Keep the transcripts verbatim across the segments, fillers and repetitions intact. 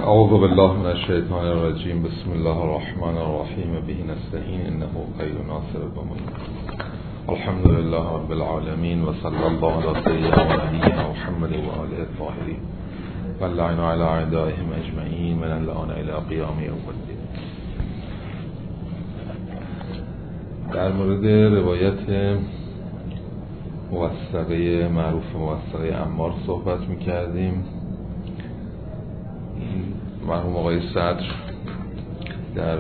اعوذ بالله من الشیطان الرجیم. بسم الله الرحمن الرحیم. به نستعین انه خیر ناصر و معین. الحمد لله رب العالمین و صلی الله علی سیدنا و نبینا محمد و آله الطاهرین و اللعن علی اعدائهم اجمعین من اللعن الی قیام یوم الدین. در مورد روایت موثقه معروف موثقه عمار صحبت می‌کردیم. مرحوم آقای صدر در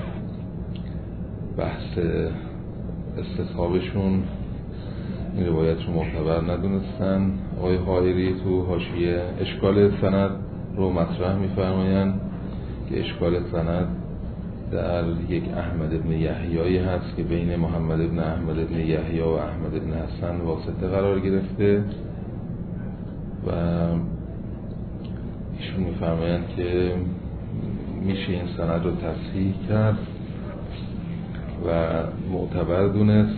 بحث استصحابشون این روایت رو معتبر ندونستن. آقای حائری تو حاشیه اشکال سند رو مطرح می‌فرمایند که اشکال سند در یک احمد بن یحیی هست که بین محمد بن احمد بن یحیی و احمد بن حسن واسطه قرار گرفته و ایشون می‌فرمایند که میشه این سند رو تصحیح کرد و معتبر دونست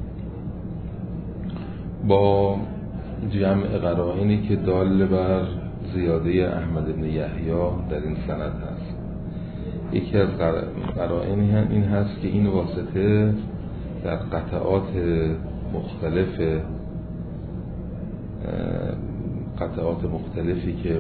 با جمع قرائنی که دال بر زیاده احمد بن یحیی در این سند هست. یکی از قرائن این هست که این واسطه در قطعات مختلف قطعات مختلفی که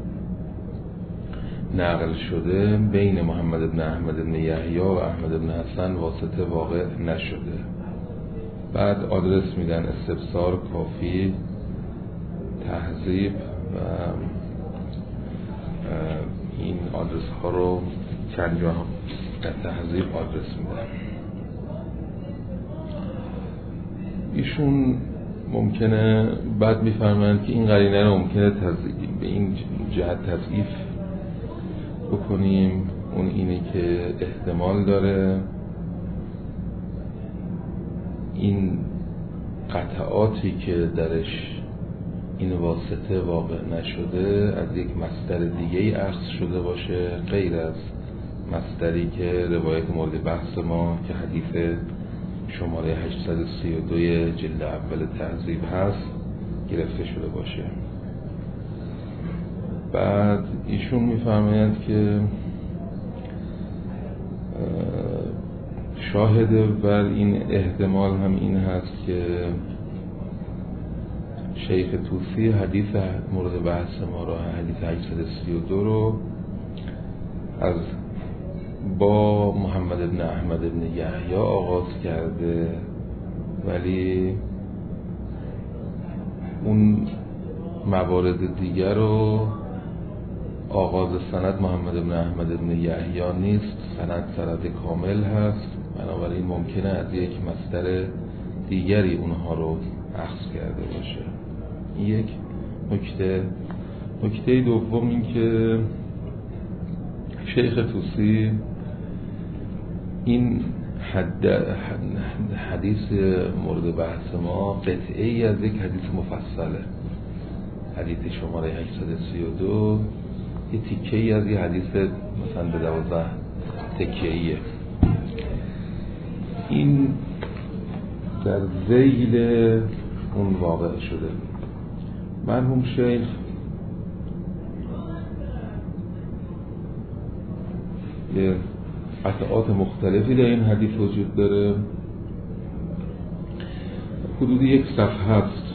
نقل شده بین محمد بن احمد بن یحیی و احمد بن حسن واسطه واقع نشده. بعد آدرس میدن استفسار، کافی، تهذیب و این آدرس ها رو چند جا در تهذیب آدرس میدن. ایشون ممکنه بعد میفرمایند که این قرینه رو ممکنه به این جهت تضعیف بکنیم. اون اینه که احتمال داره این قطعاتی که درش این واسطه واقع نشده از یک مصدر دیگه ای اخذ شده باشه غیر از مصدری که روایت مورد بحث ما که حدیث شماره هشتصد و سی و دو جلد اول تهذیب هست گرفته شده باشه. بعد ایشون میفرمایند که شاهد بر این احتمال هم این هست که شیخ طوسی حدیث مورد بحث ما رو حدیث هشتصد و سی و دو رو از با محمد بن احمد بن یحیی آغاز کرده ولی اون موارد دیگر رو آغاز سند محمد بن احمد بن یحیی نیست، سند سند کامل هست، بنابراین ممکنه از یک مصدر دیگری اونها رو اخذ کرده باشه. یک نکته. نکته دوم این که شیخ طوسی این حد حدیث مورد بحث ما قطعه ای از یک حدیث مفصله. حدیث شماره هشتصد و سی و دو یه تیکه ای از یه حدیث مثلا به دوازده تکه ایه. این در ذیل اون واقع شده. مرحوم شیخ یه قطعات مختلفی در این حدیث وجود داره، حدود یک صفحه هست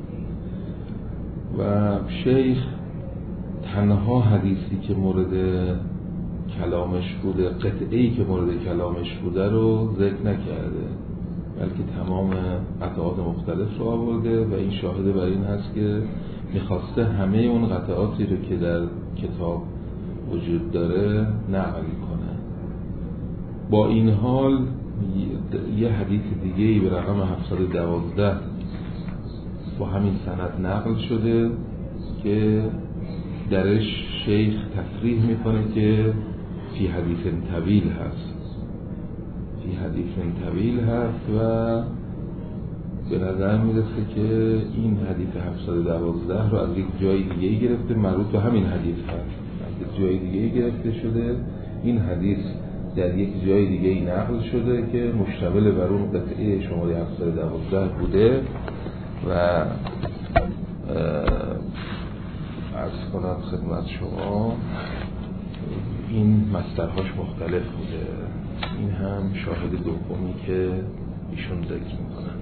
و شیخ تنها حدیثی که مورد کلامش بوده، قطعه‌ای که مورد کلامش بوده رو ذکر نکرده بلکه تمام قطعات مختلف رو آورده و این شاهده بر این هست که میخواسته همه اون قطعاتی رو که در کتاب وجود داره نقل کنه. با این حال یه حدیث دیگه‌ای به رقم هفتصد و دوازده با همین سند نقل شده که درش شیخ تصریح میکنه که فی حدیث طویل هست فی حدیث طویل هست و به نظر میرسه که این حدیث هفتصد و دوازده رو از یک جای دیگه گرفته، مربوط به همین حدیث هست، از یک جای دیگه گرفته شده. این حدیث در یک جای دیگه نقل شده که مشتمل بر اون قطعه شماره هفتصد و دوازده بوده و عرض کنم خدمت شما این مصدرهاش مختلف بوده. این هم شاهد دومی که ایشون ذکر میکنن.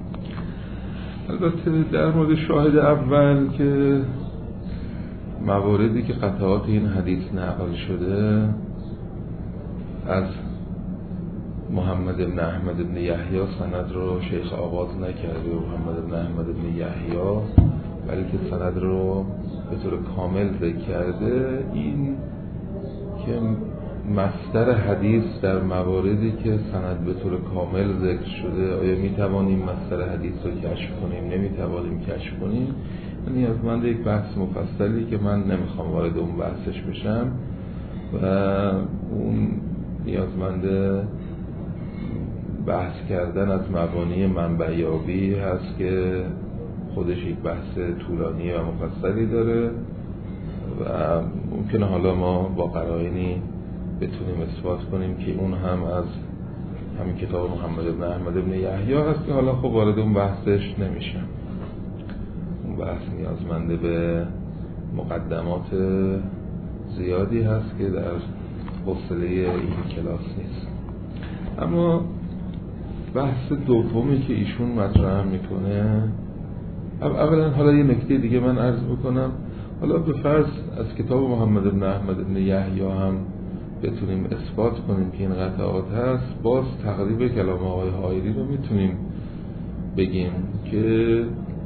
البته در مورد شاهد اول که مواردی که قطعات این حدیث نقل شده از محمد بن احمد بن یحیی سند رو شیخ آغاز نکرده و محمد بن احمد بن یحیی بلکه سند رو به طور کامل ذکر کرده. این که مصدر حدیث در مواردی که سند به طور کامل ذکر شده آیا میتوانیم مصدر حدیث رو کشف کنیم نمیتوانیم کشف کنیم، نیازمند یک بحث مفصلی که من نمیخوام وارد اون بحثش بشم و اون نیازمند بحث کردن از مبانی منبعیابی هست که خودش یک بحث طولانی و مفصلی داره و ممکنه حالا ما با قرائنی بتونیم اثبات کنیم که اون هم از همین کتاب محمد بن احمد بن یحیی هست که حالا خب وارد اون بحثش نمیشم. اون بحث نیازمنده به مقدمات زیادی هست که در حوصله این کلاس نیست. اما بحث دومی که ایشون مطرح میکنه، اولا حالا یه نکته دیگه من عرض بکنم، حالا به فرض از کتاب محمد بن احمد بن یحیی هم بتونیم اثبات کنیم که این قطعات هست، باز تقریب کلام آقای حائری رو میتونیم بگیم که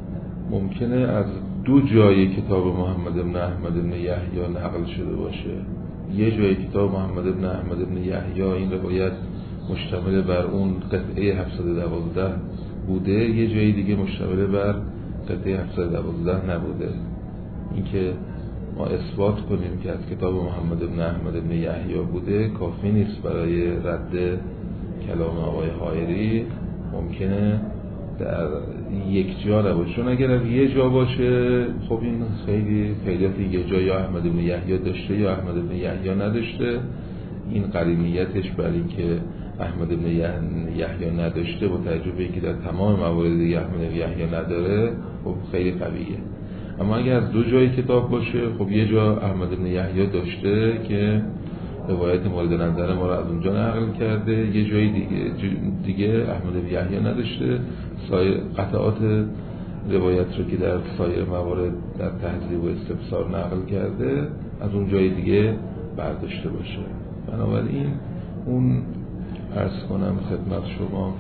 ممکنه از دو جای کتاب محمد بن احمد بن یحیی نقل شده باشه. یه جای کتاب محمد بن احمد بن یحیی این روایت مشتمل بر اون قطعه هفتصد و دوازده بوده، یه جای دیگه مشتمل بر قطعه هفتصد و دوازده نبوده. اینکه ما اثبات کنیم که از کتاب محمد بن احمد بن یحیی بوده کافی نیست برای رد کلام آقای حائری. ممکنه در یک جا نباشه، چون اگر از یه جا باشه خب این خیلی خیلیت یه جا یا احمد بن یحیی داشته یا احمد بن یحیی نداشته. این قرینیتش بر این که احمد بن یحیی نداشته با تجربه که در تمام موارد دیگه احمد بن یحیی نداره خب خیلی قویه. اما اگر از دو جای کتاب باشه خب یه جا احمد بن یحیی داشته که روایت مورد نظر ما رو از اونجا نقل کرده، یه جای دیگه دیگه احمد بن یحیی نداشته، سایر قطعات روایت رو که در سایر موارد در تهذیب و استفسار نقل کرده از اون جای دیگه برداشته باشه. بنابراین اون عرض کنم خدمت شما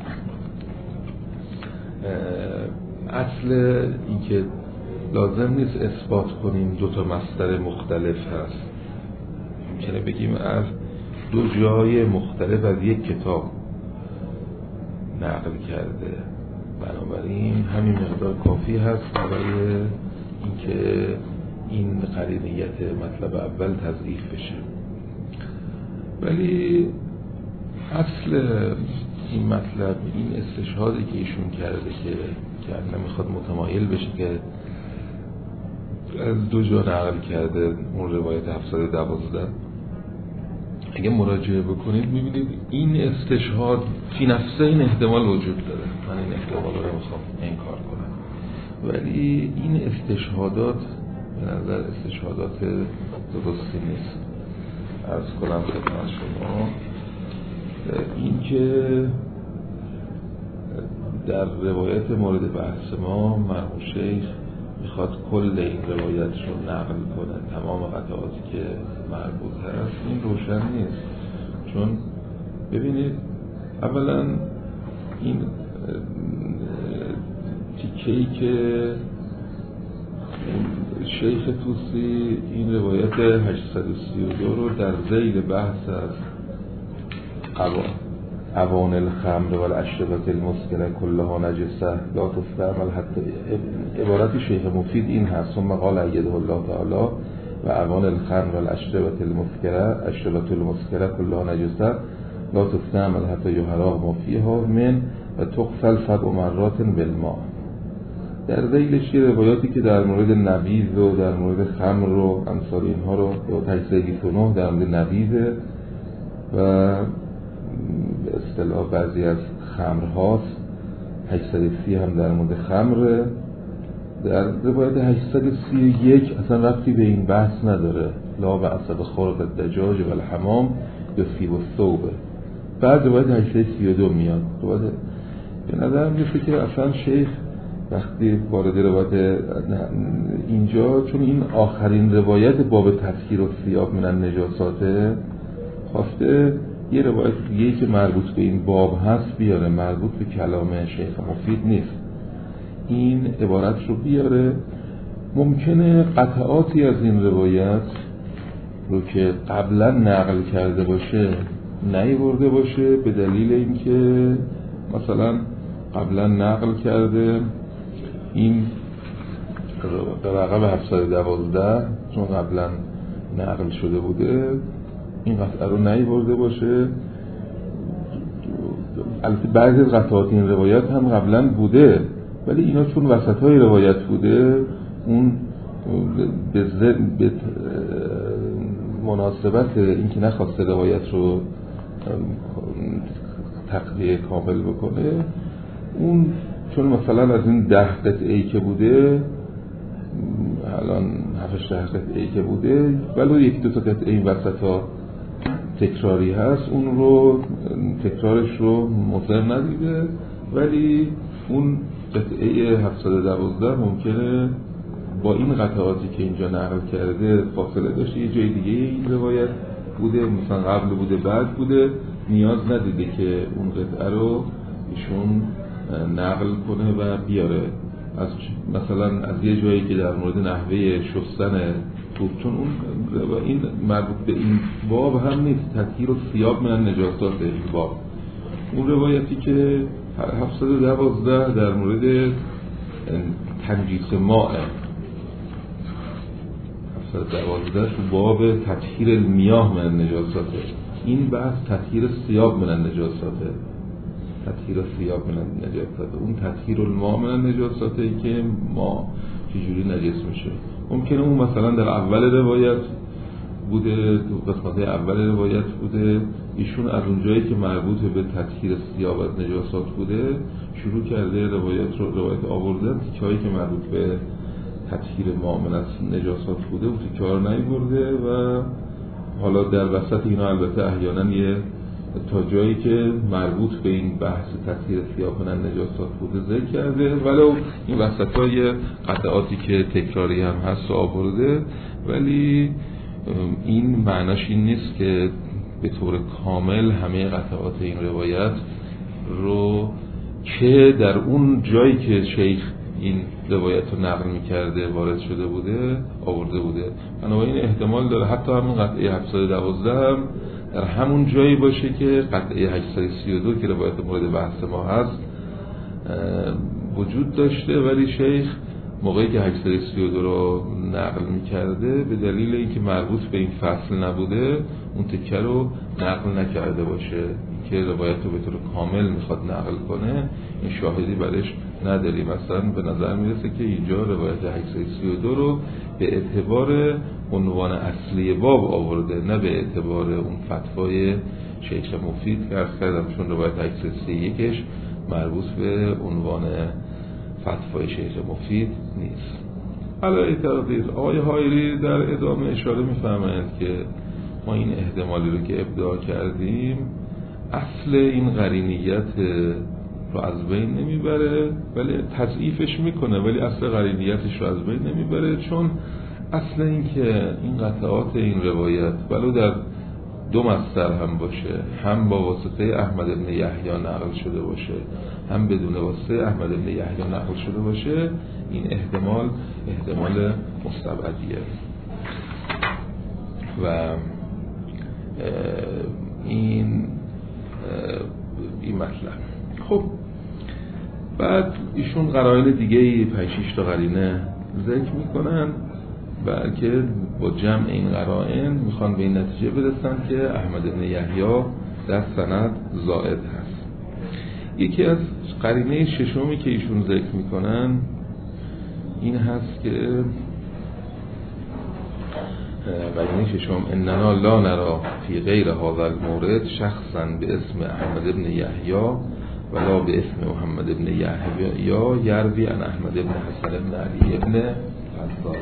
اصل این که لازم نیست اثبات کنیم دو تا مصدر مختلف هست، ممکنه بگیم از دو جای مختلف از یک کتاب نقل کرده. بنابراین همین مقدار کافی هست برای اینکه این قرینیت مطلب اول تضعیف بشه. ولی اصل این مطلب این استشهادی که ایشون کرده که که نمیخواد متمایل بشه که از دو جا نقل کرده اون روایت هفتصد و دوازده، اگه مراجعه بکنید میبینید این استشهاد فی نفسه این احتمال وجود داره. من این احتمال رو میخوام انکار کنم، ولی این استشهادات به نظر استشهادات درستی نیست. عرض کنم خدمت شما این که در روایت مورد بحث ما مرحوم شیخ میخواد کل این روایت رو نقل کنه، تمام قطعاتی که مربوط هست، این روشن نیست. چون ببینید اولا این تیکه‌ای که شیخ طوسی این روایت هشتصد و سی و دو رو در ذیل بحث از اوان الخمر و الاشربة المسکره کلها نجسه لا تستعمل حتی عبارت شیخ مفید این هست ثم قال ایده الله تعالی و اوان الخمر و الاشربة المسکره اشربة المسکره کلها نجسه لا تستعمل حتی یحرق ما فیها من و تغسل سبع مرات بالماء. در ذیلش یه روایاتی که در مورد نبیذ و در مورد خمر و امثال اینها رو با هشتصد و بیست و نه در مورد نبیذ و به اصطلاح بعضی از خمر هاست، هشتصد و سی هم در مورد خمر در روایت هشتصد و سی و یک اصلا ربطی به این بحث نداره، لا بأس بخلق الدجاج و الحمام یصیب الثوب. بعد روایت هشتصد و سی و دو میاد. روایت به نظر میفته که اصلا شیخ وقتی وارد روایت اینجا، چون این آخرین روایت باب تطهیر الثیاب من النجاسات، خواسته یه روایت دیگه‌ای که مربوط به این باب هست بیاره، مربوط به کلام شیخ مفید نیست، این عبارت رو بیاره. ممکنه قطعاتی از این روایت رو که قبلا نقل کرده باشه نیاورده باشه، به دلیل اینکه مثلا قبلا نقل کرده این رقم هفتصد و دوازده چون قبلا نقل شده بوده این قطعه رو نیاورده باشه. البته بعضی از قطعات این روایت هم قبلا بوده، ولی اینا چون وسط های روایت بوده، اون به, به مناسبت اینکه نخواسته روایت رو تقویه کامل بکنه، اون چون مثلا از این ده قطعه‌ای که بوده، الان هفتش ده قطعه‌ای که بوده، ولی یک دو تا قطعه این وسط ها تکراری هست، اون رو تکرارش رو مضر ندیده، ولی اون قطعه هفتصد و دوازده ممکنه با این قطعاتی که اینجا نقل کرده فاصله داشته، یه جای دیگه این روایت بوده، مثلا قبل بوده بعد بوده، نیاز ندیده که اون قطعه رو ایشون نقل کنه و بیاره. از مثلا از یه جایی که در مورد نحوه شستن توب، چون اون این مربوط به این باب هم نیست، تطهیر الثیاب من النجاسات این باب. اون روایتی که هفتصد و دوازده در مورد تنجیس ماء، هفتصد و دوازده تو باب تطهیر المیاه من النجاسات، این بحث تطهیر الثیاب من النجاسات، تطهیر الثیاب من النجاسات، اون تطهیر الماء من النجاسات که ما چجوری نجس میشه. ممکنه اون مثلا در اول روایت بوده، تو قسمت اول روایت بوده، ایشون از اون جایی که مربوط به تطهیر الثیاب از نجاسات بوده شروع کرده روایت رو روایت آوردن، تیکه‌هایی که مربوط به تطهیر ماء من النجاسات بوده اون تیکه‌ها رو نیورده و حالا در وسط اینا البته احیانا یه تا جایی که مربوط به این بحث تطهیر ثیاب من النجاسات بوده ذکر کرده، ولو این وسطای قطعاتی که تکراری هم هست آورده، ولی این معناش این نیست که به طور کامل همه قطعات این روایت رو که در اون جایی که شیخ این روایت رو نقل می‌کرده وارد شده بوده آورده بوده. بنابراین احتمال داره حتی همون قطعه هفتصد و دوازده هم در همون جایی باشه که قطعه هشتصد و سی و دو که روایت مورد بحث ما هست وجود داشته، ولی شیخ موقعی که هشتصد و سی و دو رو نقل می‌کرده به دلیل اینکه مربوط به این فصل نبوده اون تکه رو نقل نکرده باشه که روایت رو به طور کامل میخواد نقل کنه، این شاهدی برش نداریم. مثلا به نظر میرسه که اینجا روایت هشتصد و سی و دو رو به اعتبار عنوان اصلی باب آورده، نه به اعتبار اون فتوای شیخ مفید که عرض کردم، چون روایت هشتصد و سی و یک مربوط به عنوان فتوای شیخ مفید نیست. علاوه تقدیر آقای حایری در ادامه اشاره می‌فرمایند که ما این احتمالی رو که ابداع کردیم اصل این قرینیت رو از بین نمیبره، ولی تضعیفش میکنه، ولی اصل قرینیتش رو از بین نمیبره، چون اصل این که این قطعات این روایت ولو در دو مصدر هم باشه، هم با واسطه احمد بن یحیی نقل شده باشه هم بدون واسطه احمد بن یحیی نقل شده باشه، این احتمال احتمال مستبعدیه و این این مطلب. خب بعد ایشون قرائن دیگه پنج شش تا قرینه ذکر میکنن، بلکه با جمع این قرائن میخوان به این نتیجه برسن که احمد بن یحیی در سند زائد هست. یکی از قرینه ششمی که ایشون ذکر میکنن این هست که قرینه ششم اننا لا نرا فی غیر هذا المورد شخصا به اسم احمد بن یحیی ولا به اسم محمد ابن یحیی یا یروی عن احمد ابن حسن ابن علی ابن حسان.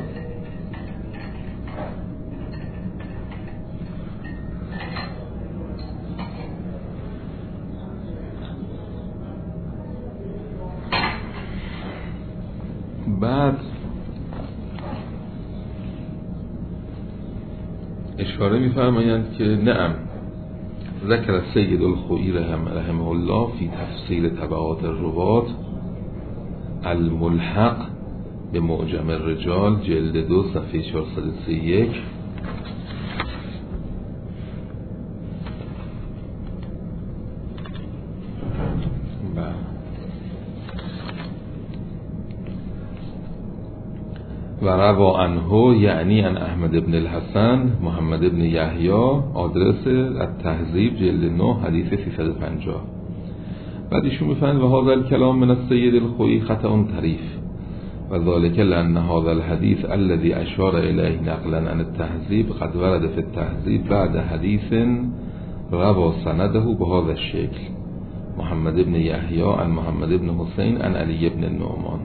بعد اشاره می‌فرمایند که نعم ذکر سید الخوئی رحمه الله فی تفسیر طبقات الروات الملحق به معجم الرجال جلد دو صفحه چهارصد و سی و یک و روا عنه یعنی ان احمد ابن الحسن محمد ابن یحیی آدرس التهذیب جلد نه حدیث سیصد و پنجاه. بعد ایشون میفهمند و هذا الكلام من السید الخوئی خطأ طریف و ذلك لان هذا الحديث الذي اشار الیه نقلا عن التهذیب قد ورد في التهذیب بعد حدیث روا سنده بهذا الشکل محمد ابن یحیی عن محمد ابن حسین عن علی ابن النعمان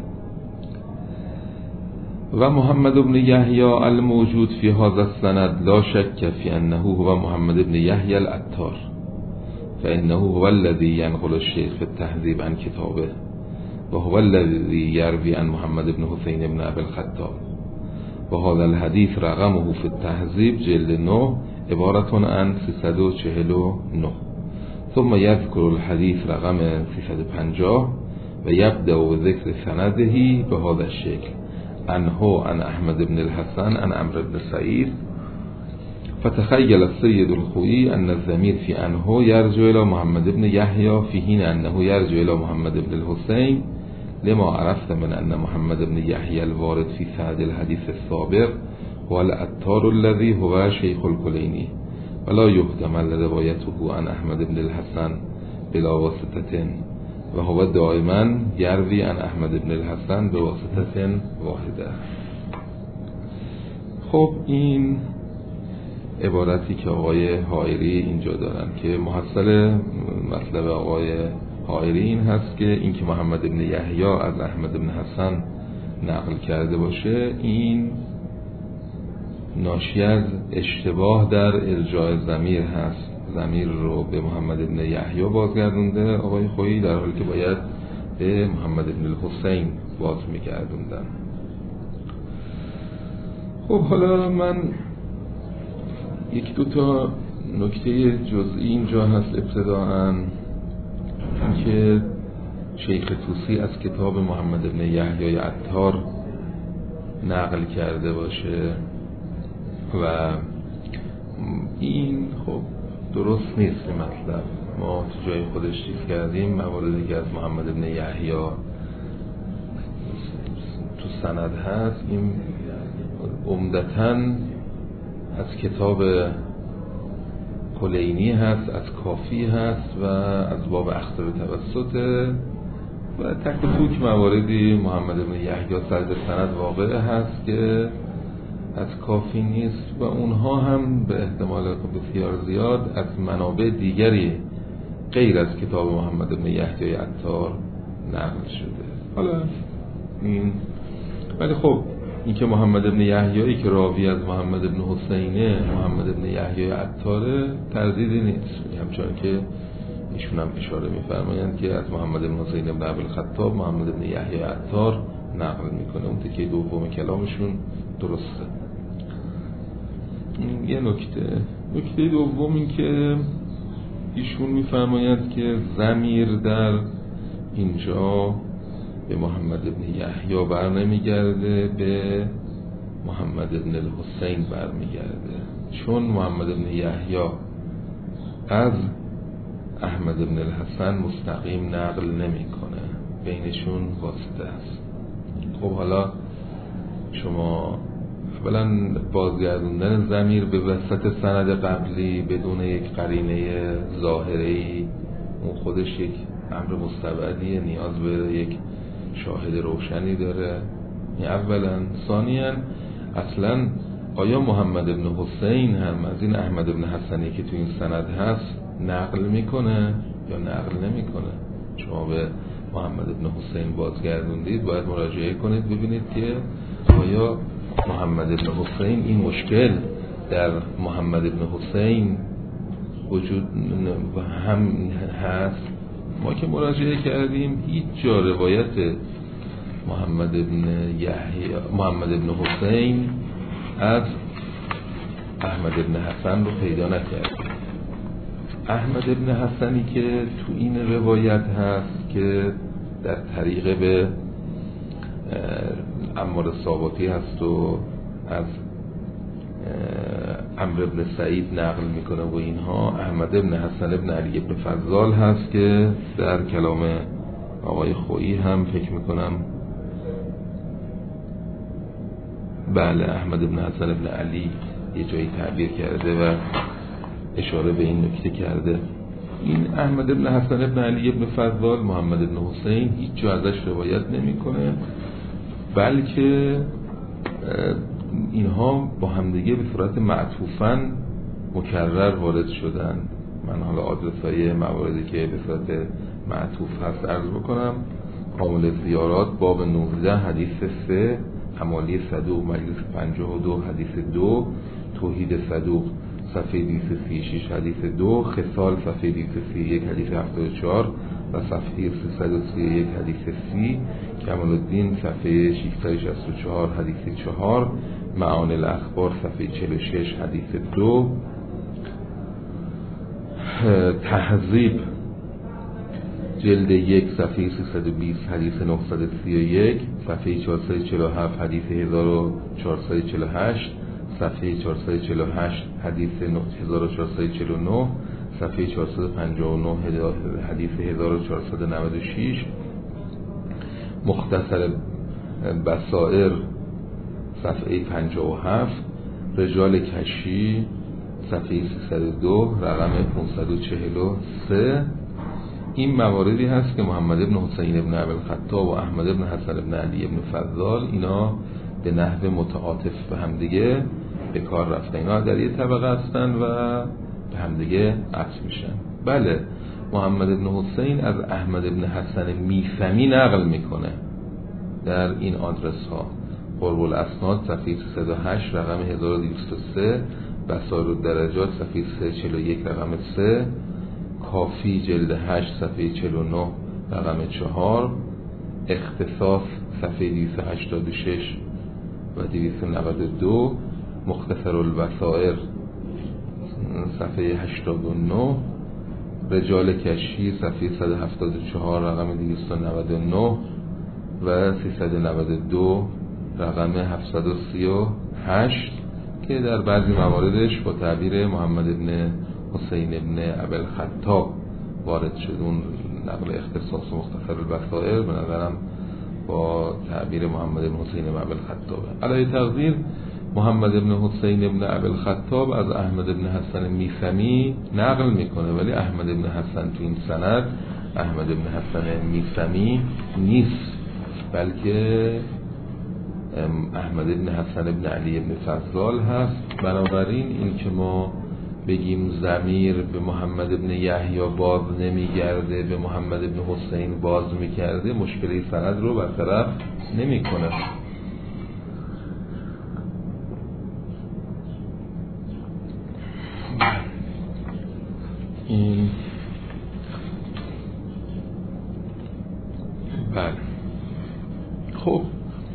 و محمد ابن یحیی الموجود فی هذا السند لا شک فی انه هو محمد ابن یحیی العطار فانه هو الذي ينقل الشيخ في التهذيب عن كتابه وهو الذي يروي عن محمد ابن حسين ابن ابي الخطاب وهذا الحديث رقمه في التهذيب جلد نه عبارة عن سیصد و چهل و نه. ثم يذكر الحديث رقم سیصد و پنجاه و يبدأ بذكر سنده بهذا الشكل عنه عن احمد بن الحسن عن عمرو بن سعيد. فتخيل السيد الخوئی ان الضمير في عنه يرجع الى محمد بن يحيى في حين انه يرجع الى محمد بن الحسين لما عرفت من ان محمد بن يحيى الوارد في سند الحديث السابق هو العطار الذي هو شيخ الكليني ولا يحتمل روايته عن احمد بن الحسن بلا واسطة وهو دائما يروي عن احمد بن الحسن بواسطة واحدة. خب این عبارتی که آقای حائری اینجا دارن که محصل مطلب آقای حائری این هست که این که محمد ابن یحیی از احمد ابن حسن نقل کرده باشه این ناشی از اشتباه در ارجاع ضمیر هست. ضمیر رو به محمد ابن یحیی بازگردونده آقای خویی در حالی که باید به محمد ابن الحسین باز میگردوندن. خب حالا من یک دو تا نکته جزئی اینجا هست. ابتداءً اینکه شیخ طوسی از کتاب محمد ابن یحیی عطار نقل کرده باشه و این خب درست نیست. مطلب ما تو جای خودش چیز کردیم مواردی که از محمد ابن یحیی تو سند هست این عمدتاً از کتاب کلینی هست، از کافی هست و از باب اخطار توسطه و تک و توک مواردی محمد بن یحیی سرد سند واقع هست که از کافی نیست و اونها هم به احتمال بسیار زیاد از منابع دیگری غیر از کتاب محمد بن یحیی عطار نقل شده. حالا این ولی خب این که محمد ابن یحیی که راوی از محمد ابن حسینه محمد ابن یحیی عطاره تردیدی نیست، همچنان که ایشون هم اشاره می‌فرمایند که از محمد ابن حسین ابن ابی الخطاب محمد ابن یحیی عطار نقل میکنه. اون تکه دوم کلامشون درسته. این یه نکته. نکته دوم این که ایشون می‌فرمایند که ضمیر در اینجا به محمد ابن یحیی بر نمیگرده، به محمد ابن الحسین بر میگرده، چون محمد ابن یحیی از احمد ابن الحسن مستقیم نقل نمیکنه، بینشون واسطه است. خب حالا شما اولا بازگردوندن ضمیر به وسط سند قبلی بدون یک قرینه ظاهری اون خودش یک امر مستبعدیه، نیاز به یک شاهد روشنی داره. این اولا. ثانیاً اصلا آیا محمد ابن حسین هم از این احمد ابن حسنی که تو این سند هست نقل میکنه یا نقل نمیکنه؟ شما به محمد ابن حسین بازگردوندید، باید مراجعه کنید ببینید که آیا محمد ابن حسین این مشکل در محمد ابن حسین وجود هم هست. ما که مراجعه کردیم هیچ جا روایت محمد ابن یحیی محمد ابن حسین از احمد ابن حسن رو پیدا نکردیم. احمد ابن حسنی که تو این روایت هست که در طریق به عمار ثابتی هست و از عمرو ابن سعید نقل میکنه و اینها، احمد ابن حسن ابن علی ابن فضال هست که در کلام آقای خویی هم فکر میکنم بله احمد ابن حسن ابن علی یه جایی تعبیر کرده و اشاره به این نکته کرده. این احمد ابن حسن ابن علی ابن فضال محمد ابن حسین هیچ جا ازش روایت نمیکنه، بلکه اینها با همدیگه به صورت معطوفاً مکرر وارد شدن. من حالا آدرسای مواردی که به صورت معطوف هست عرض بکنم. کامل زیارات باب نوزده حدیث سه، حمالی صدوق مجلس پنجاه و دو حدیث دو، توحید صدوق صفحه دویست و سی و شش حدیث دو، خصال صفحه دویست و سی و یک حدیث هفتاد و چهار و صفحه سیصد و سی و یک حدیث سی، کمال الدین صفحه ششصد و شصت و چهار حدیث چهار، معانی الاخبار صفحه چهل و شش حدیث دو، تهذیب جلد یک صفحه سیصد و بیست حدیث نهصد و سی و یک، صفحه چهارصد و چهل و هفت حدیث هزار و چهارصد و چهل و هشت، صفحه چهارصد و چهل و هشت حدیث هزار و چهارصد و چهل و نه، صفحه چهارصد و پنجاه و نه حدیث هزار و چهارصد و نود و شش، مختصر بصائر صفحه پنجاه و هفت، رجال کشی صفحه سیصد و دو رقم پانصد و چهل و سه. این مواردی هست که محمد ابن حسین ابن ابوالخطاب و احمد ابن حسن ابن علی ابن فضال اینا به نحو متعاطف به همدیگه به کار رفتن، اینا در یه طبقه هستن و به همدیگه عطف میشن. بله محمد ابن حسین از احمد ابن حسن میثمی نقل میکنه در این آدرس ها: قرب الاسناد صفحه سیصد و هشت رقم هزار و دویست و سه، بصائر الدرجات صفحه سیصد و چهل و یک رقم سه، کافی جلد هشت صفحه چهل و نه رقم چهار، اختصاص صفحه دویست و هشتاد و شش و دویست و نود و دو، مختصر البصائر صفحه هشتاد و نه، رجال کشی صفحه صد و هفتاد و چهار رقم دویست و نود و نه و سیصد و نود و دو رقم هفتصد و سی و هشت که در بعضی مواردش با تعبیر محمد ابن حسین ابن ابوالخطاب وارد شد. اون نقل اختصاص و مختصر البصائر به نظرم با تعبیر محمد ابن حسین ابن ابوالخطاب. علی تقدیر محمد ابن حسین ابن ابوالخطاب از احمد ابن حسن میثمی نقل میکنه، ولی احمد ابن حسن تو این سند احمد ابن حسن میثمی نیست، بلکه احمد ابن حسن ابن علی ابن فضال هست. بنابراین این که ما بگیم ضمیر به محمد ابن یحیی باز نمیگرده به محمد ابن حسین باز میکرده مشکلی سند رو برطرف نمیکنه. این بله خب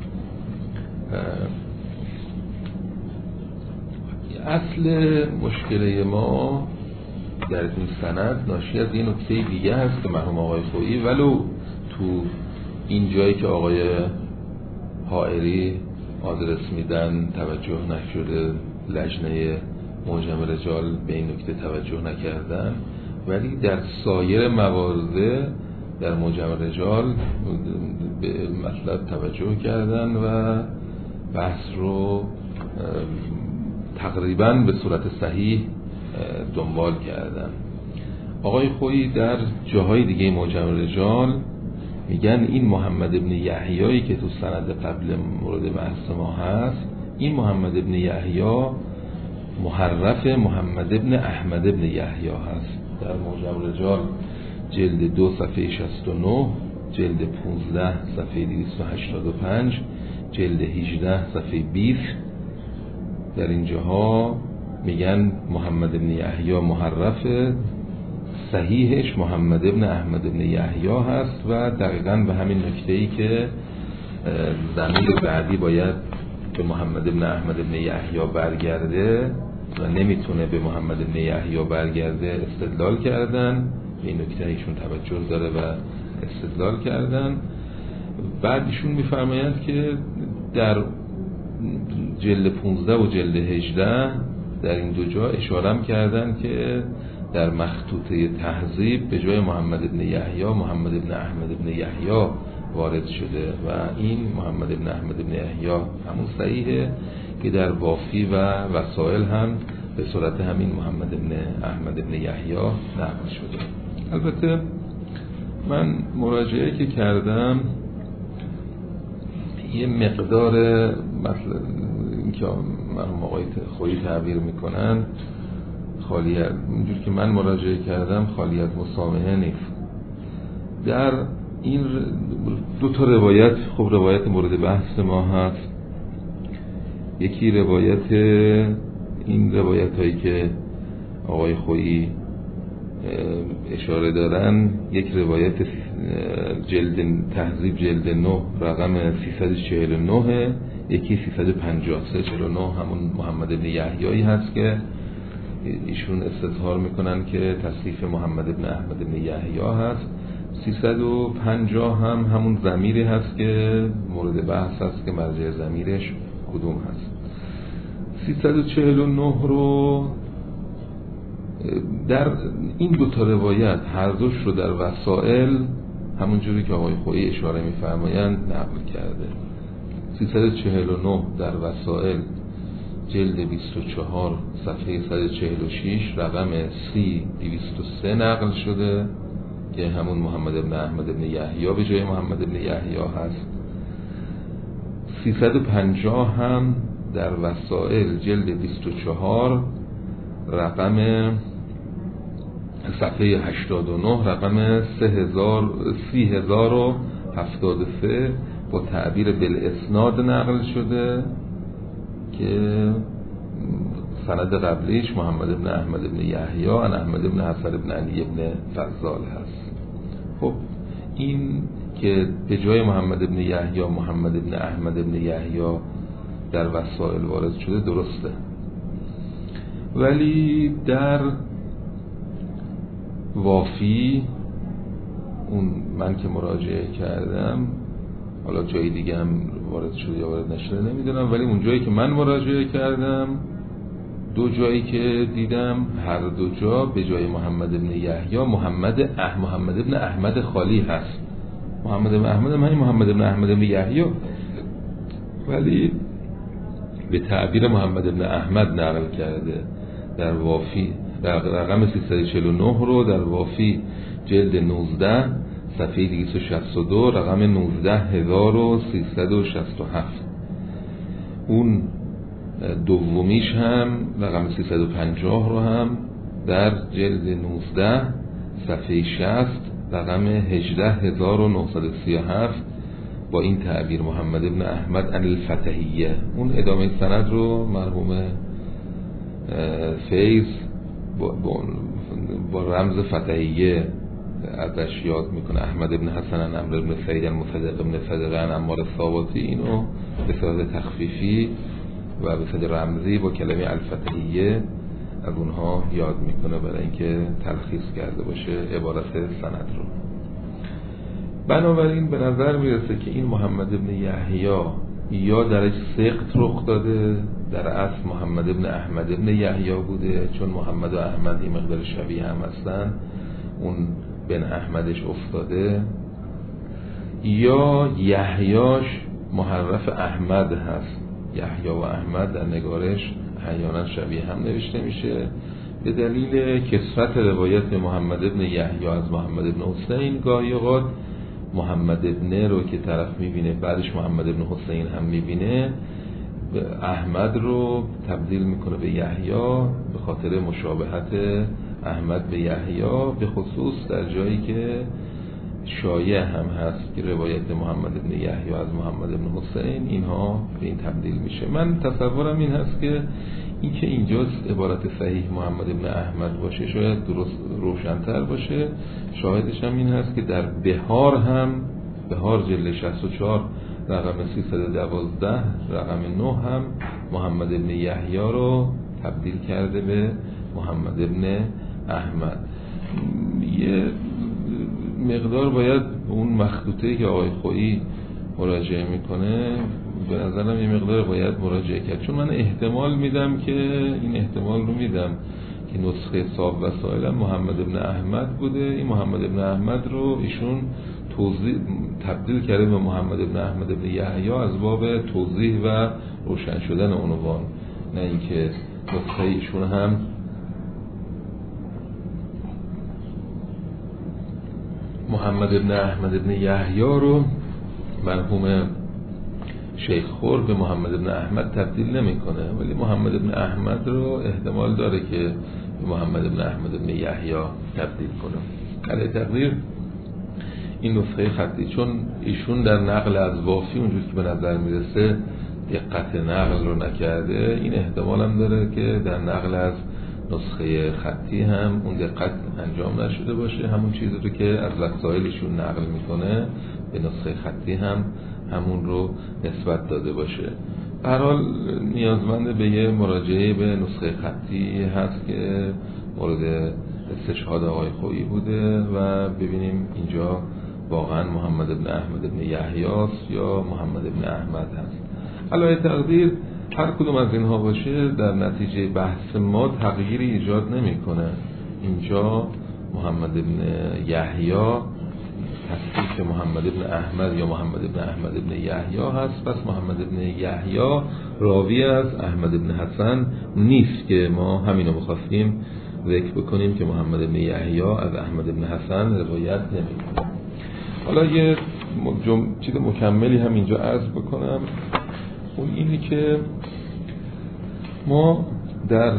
اصل مشکل ما در این سند ناشی از این نکته دیگه هست که مرحوم آقای خویی ولو تو این جایی که آقای حائری آدرس میدن توجه نشده، لجنه معجم رجال به این نکته توجه نکردن، ولی در سایر موارد در معجم رجال به مطلب توجه کردن و بحث رو تقریباً به صورت صحیح دنبال کردن. آقای خویی در جاهای دیگه معجم رجال میگن این محمد ابن یحیی که تو سند قبل مورد بحث ما هست، این محمد ابن یحیی محرف محمد ابن احمد ابن یحیی هست. در معجم رجال جلد دو صفحه شصت و نه، جلد پانزده صفحه دویست و هشتاد و پنج، جلد هجده صفحه بیست. در اینجاها میگن محمد بن یحیی محرفه، صحیحش محمد بن احمد بن یحیی هست و دقیقاً به همین نکته‌ای که ضمیر بعدی باید به محمد بن احمد بن یحیی برگرده و نمیتونه به محمد بن یحیی برگرده استدلال کردن. به این نکته ایشون توجه داره و استدلال کردن. بعد ایشون میفرمایند که در جلد پانزده و جلد هجده در این دو جا اشاره کردن که در مخطوطه تهذیب به جای محمد بن یحیی محمد بن احمد بن یحیی وارد شده و این محمد بن احمد بن یحیی همون صحیحه که در وافی و وسائل هم به صورت همین محمد بن احمد بن یحیی نقل شده. البته من مراجعه که کردم یه مقدار مثلا اینکه مرحوم آقای خویی تعبیر میکنن خالیت، اینجور که من مراجعه کردم خالیت مسامحه نیست. در این دو تا روایت، خب روایت مورد بحث ما هست. یکی روایت این روایت هایی که آقای خویی اشاره دارن، یک روایت جلد تهذیب جلد نه رقم سیصد و چهل و نه، یکی سیصد و پنجاه سه چهل و نه همون محمد بن یحیی هست که ایشون استظهار میکنن که تصنیف محمد بن احمد بن یحیی هست. سیصد و پنجاه هم همون ضمیری هست که مورد بحث هست که مرجع ضمیرش کدوم هست. سیصد و چهل و نه رو در این دو تا روایت هر دوش رو در وسائل همون جوری که آقای خویی اشاره می‌فرمایند نقل کرده. سیصد و چهل و نه در وسائل جلد بیست و چهار صفحه صد و چهل و شش رقم سی دویست و سه نقل شده که همون محمد بن احمد بن یحیی به جای محمد بن یحیی هست. سیصد و پنجاه هم در وسائل جلد بیست و چهار رقم صفحه هشتاد و نه رقم سی هزار و هفتاد و سه با تعبیر بالاسناد نقل شده که سند قبلیش محمد بن احمد بن یحیی و احمد بن حسن بن علی بن فضال هست. خب این که به جای محمد بن یحیی محمد بن احمد بن یحیی در وسائل وارد شده درسته، ولی در وافی اون من که مراجعه کردم، حالا جای دیگه هم وارد شده یا وارد نشده نمیدونم، ولی اون جایی که من مراجعه کردم دو جایی که دیدم هر دو جا به جای محمد بن یحیی محمد اح محمد بن احمد خالی هست. محمد بن احمد من محمد بن احمد بن یحیی ولی به تعبیر محمد بن احمد نقل کرده. در وافی در رقم سیصد و چهل و نه رو در وافی جلد نوزده صفحه دویست و شصت و دو رقم نوزده هزار و سیصد و شصت و هفت، اون دومیش هم رقم سیصد و پنجاه رو هم در جلد نوزده صفحه شصت رقم هجده هزار و نهصد و سی و هفت با این تعبیر محمد بن احمد عن الفتحیه. اون ادامه سند رو مرحوم فیض با, با, با رمز فتحیه ازش یاد میکنه. احمد بن حسن عن عمرو بن سعید المصدق بن صدق عن عمار الثابتی، اینو به صورت تخفیفی و به صورت رمزی با کلمه الفتحیه از اونها یاد میکنه برای اینکه تلخیص کرده باشه عبارت سند رو. بنابراین به نظر میرسه که این محمد بن یحیی یا درش سقط رخ داده، در اصل محمد بن احمد بن یحیی بوده، چون محمد و احمد این مقدار شبیه هم هستن اون بن احمدش افتاده، یا یحیاش محرف احمد هست. یحیی و احمد در نگارش احیانا شبیه هم نوشته میشه به دلیل کثرت روایت محمد بن یحیی از محمد بن حسین. گاهی اوقات محمد ابن رو که طرف میبینه بعدش محمد ابن حسین هم میبینه احمد رو تبدیل میکنه به یحیی به خاطر مشابهت احمد به یحیی، به خصوص در جایی که شایع هم هست که روایت محمد بن یحیی از محمد بن حسین اینها به این تبدیل میشه. من تصورم این هست که این که اینجاست عبارت صحیح محمد بن احمد باشه شاید درست روشن‌تر باشه. شاهدش هم این هست که در بهار هم، بهار جلد شصت و چهار رقم سیصد و دوازده رقم نه هم محمد بن یحیی رو تبدیل کرده به محمد بن احمد. یه مقدار باید اون مخطوطه‌ای که آقای خویی مراجعه میکنه به نظرم یه مقدار باید مراجعه کرد، چون من احتمال میدم که این احتمال رو میدم که نسخه صاحب وسائل محمد بن احمد بوده. این محمد بن احمد رو ایشون توضیح تبدیل کرده به محمد بن احمد بن یحیی از باب توضیح و روشن شدن عنوان، نه اینکه نسخه ایشون هم محمد بن احمد بن یحیی رو مرحوم شیخ خور به محمد بن احمد تبدیل نمیکنه، ولی محمد بن احمد رو احتمال داره که به محمد بن احمد بن یحیی تبدیل کنه. علی تقدیر این نسخه خطی، چون ایشون در نقل از وافی اونجور که به نظر میرسه دقت نقل رو نکرده، این احتمال هم داره که در نقل از نسخه خطی هم اون دقت انجام نشده باشه، همون چیزی رو که از وسایلشون نقل میکنه به نسخه خطی هم همون رو نسبت داده باشه. به هر حال نیازمند به یه مراجعه به نسخه خطی هست که مورد استشهاد آقای خویی بوده و ببینیم اینجا واقعا محمد بن احمد بن یحیی است یا محمد بن احمد هست. علی تقدیر هر کدوم از اینها باشه در نتیجه بحث ما تغییری ایجاد نمیکنه. اینجا محمد بن یحیی تصدیق محمد بن احمد یا محمد بن احمد بن یحیی هست، پس محمد بن یحیی راوی از احمد بن حسن نیست که ما همینو می‌خواستیم ذکر بکنیم که محمد بن یحیی از احمد بن حسن روایت نمی‌کنه. حالا یه جم... چیز مکملی هم اینجا عرض بکنم، اون اینه که ما در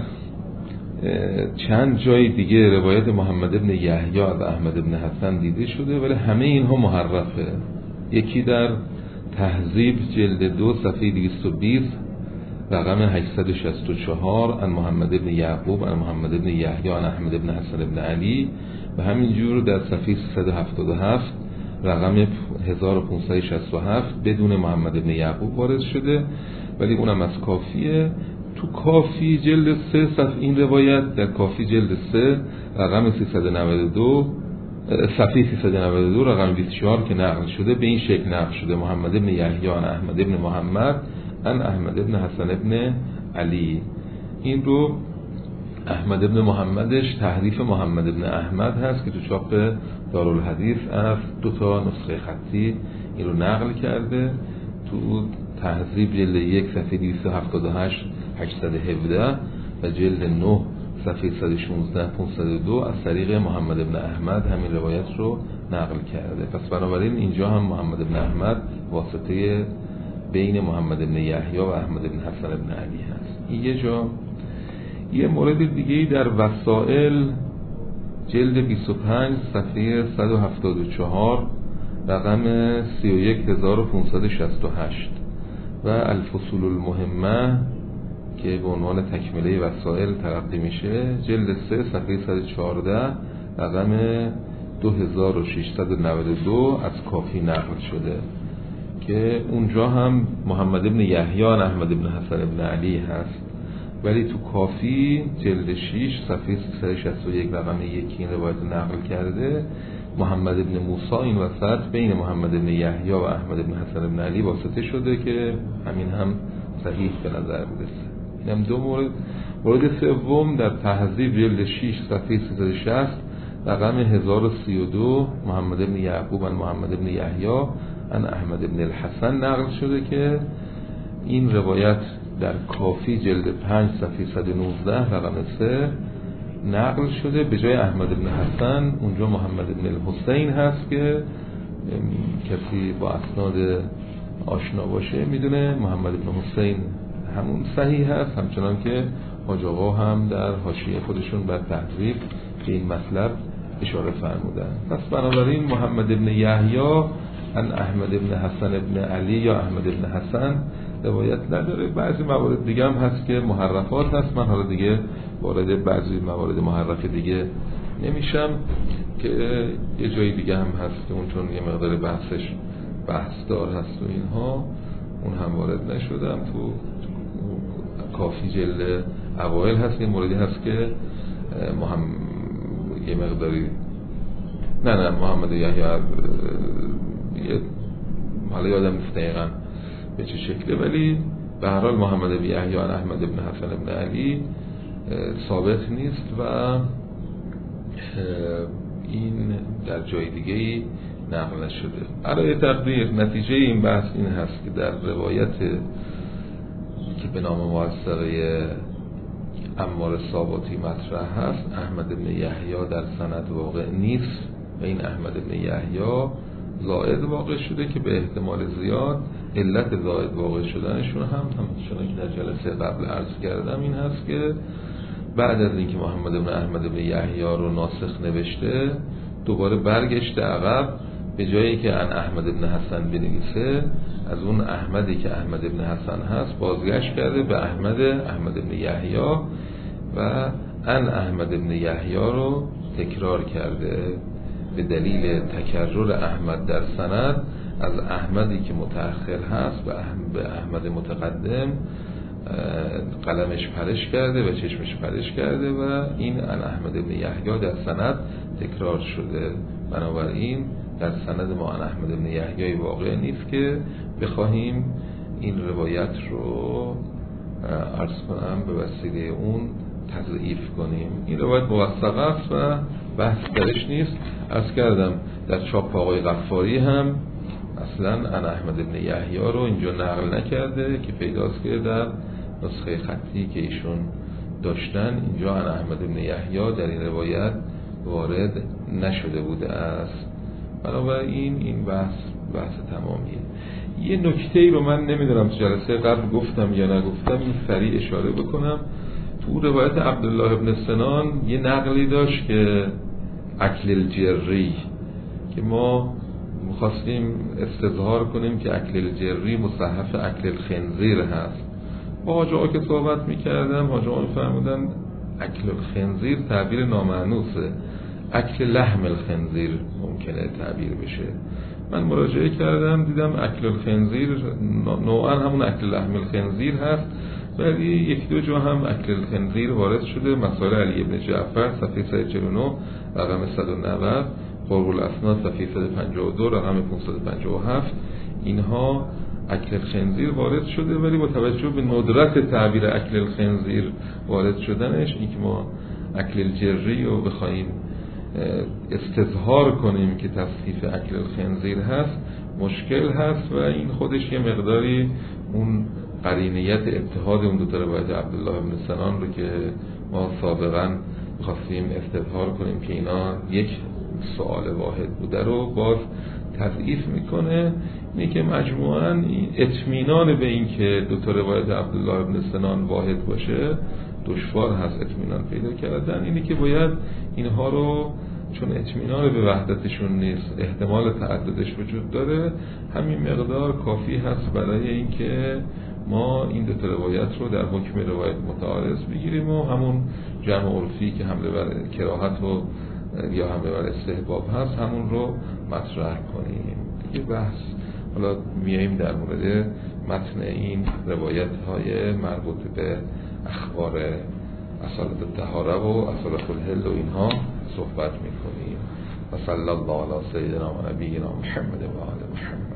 چند جای دیگه روایت محمد بن یحیی از احمد بن حسن دیده شده ولی همه اینها محرفه. یکی در تهذیب جلد دو صفحه دویست و بیست رقم هشتصد و شصت و چهار ان محمد بن یعقوب ان محمد بن یحیی ان احمد بن حسن بن علی، و همینجور در صفحه سیصد و هفتاد و هفت رقم هزار و پانصد و شصت و هفت بدون محمد بن یعقوب وارد شده، ولی اونم از کافیه. تو کافی جلد سه صفحه این روایت در کافی جلد سه رقم سیصد و نود و دو صفحه سیصد و نود و دو رقم بیست و چهار که نقل شده به این شکل نقل شده: محمد بن یحیی ان احمد بن محمد ان احمد بن حسن بن علی. این رو احمد بن محمدش تحریف محمد بن احمد هست که تو چاپ دارالحدیث از دو تا نسخه خطی این رو نقل کرده. تو تهذیب جلد یک صفحه دویست و هفتاد و هشت هشتصد و هفده و جلد نه صفحه صد و شانزده پانصد و دو از طریق محمد بن احمد همین روایت رو نقل کرده. پس بنابراین اینجا هم محمد بن احمد واسطه بین محمد بن یحیی و احمد بن حسن بن علی هست. این یه جا. یه مورد دیگه در وسائل جلد بیست و پنج صفحه صد و هفتاد و چهار رقم سی و یک هزار و پانصد و شصت و هشت و الفصول المهمه که به عنوان تکمله وسائل تلقی میشه جلد سه صفحه صد و چهارده رقم دو هزار و ششصد و نود و دو از کافی نقل شده که اونجا هم محمد بن یحیی و احمد بن حسن بن علی هست، ولی تو کافی جلد شش صفحه سیصد و شصت و یک رقم یکی این روایت نقل کرده. محمد بن موسی این وسط بین محمد بن یحیی و احمد بن حسن بن علی واسطه شده که همین هم صحیح به نظر میرسه. این هم دو مورد. مورد سوم در تهذیب جلد شش صفحه سیصد و شصت رقم هزار و سی و دو محمد بن یعقوب ان محمد بن یحیی ان احمد بن الحسن نقل شده که این روایت در کافی جلد پنج صفحه صد و نوزده رقم سه نقل شده. به جای احمد بن حسن اونجا محمد بن الحسین هست که کسی با اسناد آشنا باشه میدونه محمد بن حسین همون صحیح هست، همچنان که حاج آقا هم در حاشیه خودشون بر تحریف به این مطلب اشاره فرمودن. پس بنابراین محمد ابن یحیی ان احمد ابن حسن ابن علی یا احمد ابن حسن روایت نداره. بعضی موارد دیگه هم هست که محرفات هست، من حالا دیگه وارد بعضی موارد محرف دیگه نمیشم که یه جایی دیگه هم هست که اون چون یه مقدار بحثش بحث دار هست و اینها، اون هم وارد نشدم. تو کافی جلد اوائل هست یه موردی هست که مهم... یه مقداری نه نه محمد یحیی یه حالا یادم نیست دقیقاً به چه شکله، ولی به هر حال محمد ابن یحیی و احمد ابن حسن ابن علی ثابت نیست و این در جای دیگه‌ای نقل نشده. برای تقدیر نتیجه این بحث این هست که در روایت که به نام موثقه عمار ثابتی مطرح هست، احمد ابن یحیی در سند واقع نیست و این احمد ابن یحیی زائد واقع شده که به احتمال زیاد علت زائد واقع شدنشون هم همچنان که در جلسه قبل عرض کردم این هست که بعد از اینکه محمد ابن احمد ابن یحیی رو ناسخ نوشته دوباره برگشته عقب، به جایی که ان احمد ابن حسن بنویسه از اون احمدی که احمد ابن حسن هست بازگشت کرده به احمد احمد ابن یحیی و ان احمد ابن یحیی رو تکرار کرده. به دلیل تکرر احمد در سند از احمدی که متأخر هست به احمد متقدم قلمش پرش کرده و چشمش پرش کرده و این ان احمد ابن یحیی در سند تکرار شده. بنابراین در سند ما ان احمد ابن یحیی واقع نیست که بخواهیم این روایت رو عرض کنم به وسیله اون تضعیف کنیم. این روایت موثقه است و بحث درش نیست. عرض کردم در چاپ آقای غفاری هم اصلا ان احمد ابن یحیی رو اینجا نقل نکرده که پیداست که در نسخه خطی که ایشون داشتن اینجا ان احمد ابن یحیی در این روایت وارد نشده بوده است. بنابراین این بحث بحث تمامیه. یه نکته ای رو من نمیدونم جلسه قبل گفتم یا نگفتم، این سریع اشاره بکنم. تو روایت عبدالله ابن سنان یه نقلی داشت که اکل الجری، که ما می‌خواستیم استظهار کنیم که اکل الجری مصحف اکل الخنزیر هست. با حاج آقا که صحبت می‌کردم، حاج آقا می‌فرمودن اکل الخنزیر تعبیر نامعنوسه، اکل لحم الخنزیر ممکنه تعبیر بشه. من مراجعه کردم دیدم اکل الخنزیر نوعا همون اکل لحم الخنزیر هست، ولی یک دو جا هم اکل الخنزیر وارد شده. مسائل علی ابن جعفر صفحه صد و چهل و نه رقم صد و نود، قرب الاسناد صفحه صد و پنجاه و دو رقم پانصد و پنجاه و هفت، اینها اکل الخنزیر وارد شده، ولی با توجه به ندرت تعبیر اکل الخنزیر وارد شدنش، این که ما اکل الجری رو بخوایم استظهار کنیم که تصحیف اکل الخنزیر هست مشکل هست و این خودش یه مقداری اون قرینیت اتحاد اون دو تا روایت عبدالله ابن سنان رو که ما سابقا خواستیم استظهار کنیم که اینا یک سوال واحد بوده رو باز تضعیف میکنه. اینه که مجموعاً اطمینان به این که دو تا روایت عبدالله ابن سنان واحد باشه دشوار هست اطمینان پیدا کردن. اینه که باید اینها رو چون اطمینان به وحدتشون نیست، احتمال تعددش وجود داره، همین مقدار کافی هست برای اینکه ما این دو تا روایت رو در حکم روایت متعارض بگیریم و همون جمع عرفی که حمله بر کراهت و یا حمله بر استحباب هست همون رو مطرح کنیم. دیگه بحث حالا میاییم در مورد متن این روایت های مربوط به اخبار اصالت الطهاره و اصالت الحل و اینها صحبت میکنیم. و صلی الله علی سیدنا و نبینا محمد و آل محمد.